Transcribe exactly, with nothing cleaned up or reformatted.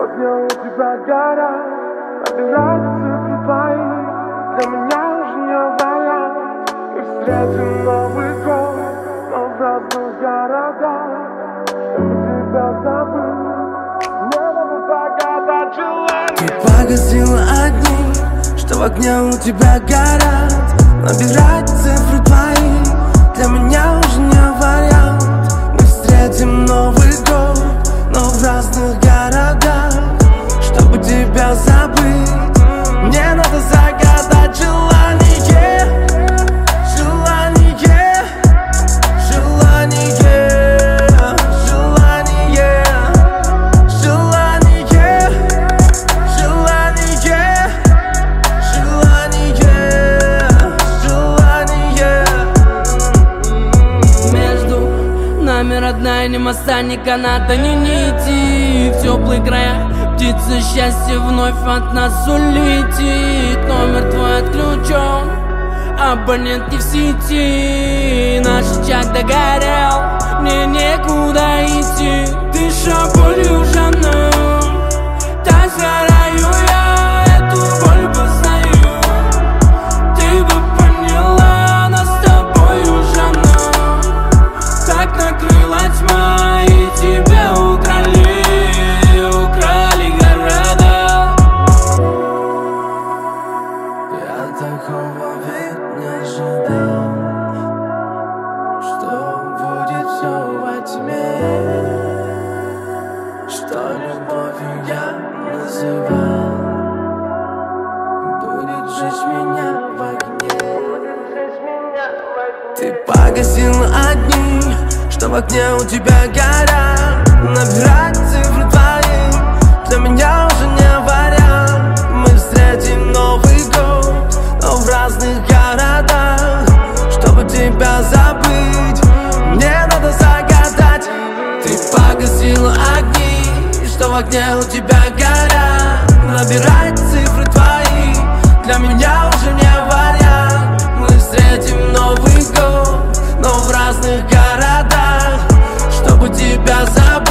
огня у тебя горят, набирать цифры твои. Для меня уже не вариант. Мы встретим Новый год, но в разных городах. Чтобы тебя забыть, мне надо загадать желание. Ты погасила огни, что в огне у тебя горят. Набирать цифры твои для меня уже не вариант. Мы встретим Новый год, но в разных городах. Чтобы тебя забыть, мне надо загадать желание. Желание, желание, желание, желание, желание, желание. Между нами родная, ни моста, ни каната, ни нити. В теплые края птица счастья вновь от нас улетит. Номер твой отключен, абонент не в сети. Наш чат догорел, мне некуда идти. Дыша болью жаном, так сгораю я, эту боль познаю. Ты бы поняла, нас с тобою жаном. Так накрыла тьма, и тебя украли, украли города. Я такого ведь не ожидал, что будет все во тьме, что любовью я называл будет жечь меня в огне. Ты погасила огни, что в огне у тебя горят. Набирать цифры твои для меня уже не вариант. Мы встретим Новый год, но в разных городах. Чтобы тебя забыть, мне надо загадать. Ты погасила огни, что в огне у тебя горят. Набирать цифры твои для меня уже не вариант. Мы встретим Новый год, но в разных городах. Чтобы тебя забыть,